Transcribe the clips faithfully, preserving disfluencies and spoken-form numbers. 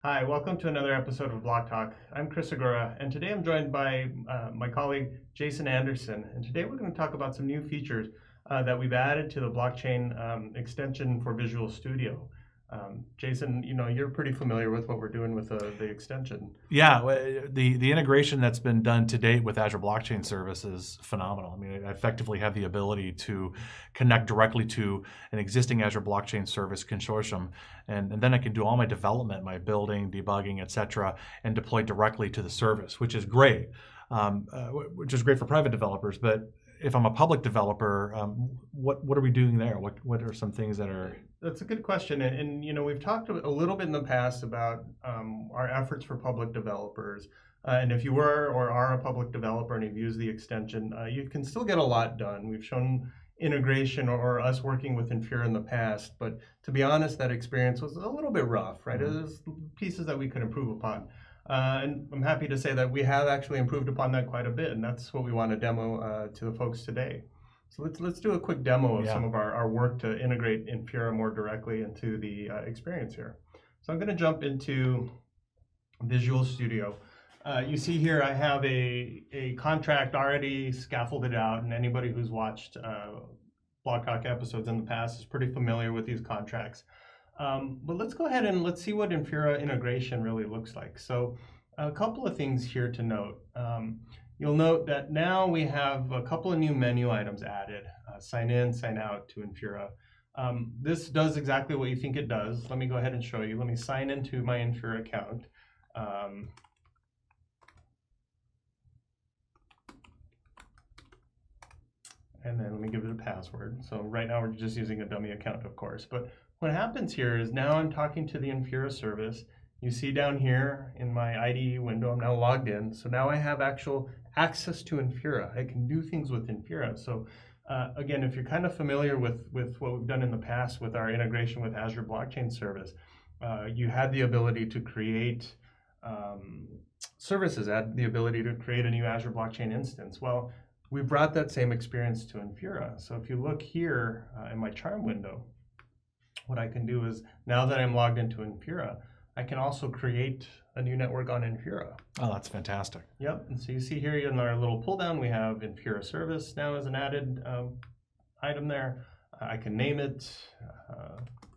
Hi, welcome to another episode of Block Talk. I'm Chris Agora, and today I'm joined by uh, my colleague Jason Anderson. And today we're going to talk about some new features uh, that we've added to the blockchain um, extension for Visual Studio. Um, Jason, you know, you're pretty familiar with what we're doing with the, the extension. Yeah, the, the integration that's been done to date with Azure Blockchain Service is phenomenal. I mean, I effectively have the ability to connect directly to an existing Azure Blockchain Service consortium, and, and then I can do all my development, my building, debugging, et cetera, and deploy directly to the service, which is great, um, uh, which is great for private developers. But if I'm a public developer, um, what what are we doing there? What what are some things that are? That's a good question, and, and you know we've talked a little bit in the past about um, our efforts for public developers. Uh, and if you were or are a public developer and you've used the extension, uh, you can still get a lot done. We've shown integration or, or us working with Infura in the past, but to be honest, that experience was a little bit rough, right? Mm-hmm. There's pieces that we could improve upon. Uh, and I'm happy to say that we have actually improved upon that quite a bit, and that's what we want to demo uh, to the folks today. So let's let's do a quick demo of yeah. some of our, our work to integrate Infura more directly into the uh, experience here. So I'm going to jump into Visual Studio. Uh, you see here I have a, a contract already scaffolded out, and anybody who's watched uh, Block Talk episodes in the past is pretty familiar with these contracts. Um, but let's go ahead and let's see what Infura integration really looks like. So a couple of things here to note. Um, you'll note that now we have a couple of new menu items added, uh, sign in, sign out to Infura. Um, this does exactly what you think it does. Let me go ahead and show you. Let me sign into my Infura account. Um, and then let me give it a password. So right now we're just using a dummy account, of course. But what happens here is now I'm talking to the Infura service. You see down here in my I D E window, I'm now logged in. So now I have actual access to Infura. I can do things with Infura. So uh, again, if you're kind of familiar with, with what we've done in the past with our integration with Azure Blockchain Service, uh, you had the ability to create um, services, had the ability to create a new Azure Blockchain instance. Well, we brought that same experience to Infura. So if you look here uh, in my charm window, what I can do is, now that I'm logged into Infura, I can also create a new network on Infura. Oh, that's fantastic. Yep, and so you see here in our little pull down, we have Infura service now as an added um, item there. I can name it. Uh,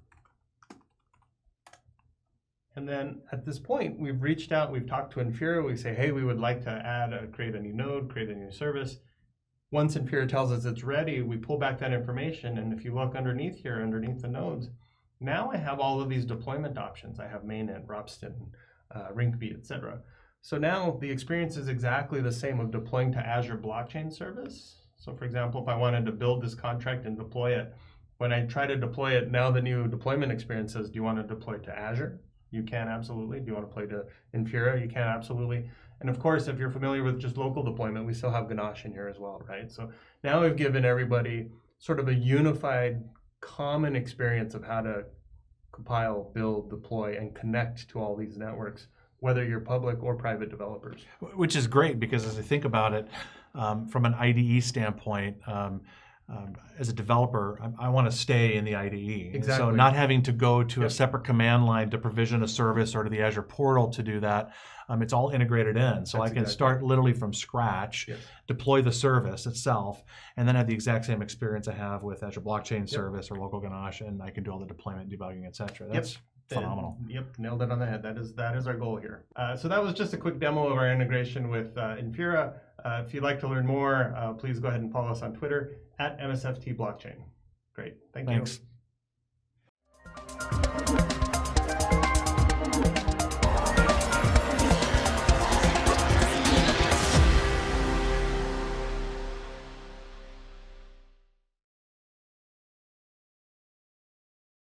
and then at this point, we've reached out, we've talked to Infura, we say, hey, we would like to add, a, create a new node, create a new service. Once Infura tells us it's ready, we pull back that information, and if you look underneath here, underneath the nodes, now I have all of these deployment options. I have mainnet, Ropsten, uh, Rinkeby, et cetera. So now the experience is exactly the same of deploying to Azure Blockchain Service. So for example, if I wanted to build this contract and deploy it, when I try to deploy it, now the new deployment experience says, do you want to deploy to Azure? You can, absolutely. Do you want to play to Infura? You can, absolutely. And of course, if you're familiar with just local deployment, we still have Ganache in here as well, right? So now we've given everybody sort of a unified, common experience of how to compile, build, deploy, and connect to all these networks, whether you're public or private developers. Which is great, because as I think about it, um, from an I D E standpoint, um, Um, as a developer, I, I want to stay in the I D E. Exactly. So not having to go to yep. a separate command line to provision a service or to the Azure portal to do that, um, it's all integrated in. So That's I can exactly. start literally from scratch, yes. deploy the service itself, and then have the exact same experience I have with Azure Blockchain yep. Service or local Ganache, and I can do all the deployment, debugging, et cetera. That's yep. phenomenal. And, yep, nailed it on the head. That is that is our goal here. Uh, so that was just a quick demo of our integration with uh, Infura. Uh, if you'd like to learn more, uh, please go ahead and follow us on Twitter at M S F T Blockchain. Great, thank Thanks. you.